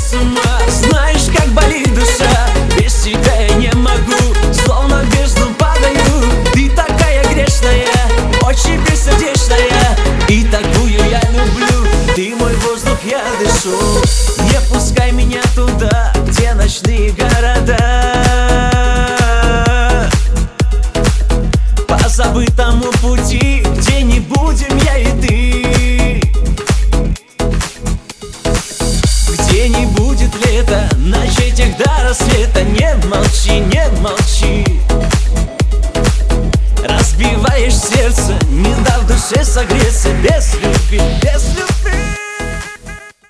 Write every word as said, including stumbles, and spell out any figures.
с ума. Знаешь, как болит душа, без тебя я не могу. Словно в бездну падаю, ты такая грешная, очень бессердечная, и такую я люблю. Ты мой воздух, я дышу. Не пускай меня туда, где ночные города, по забытому пути, где не будем я и ты, где не будет лета, ночей тех до рассвета. Не молчи, не молчи, разбиваешь сердце, не дав душе согреться.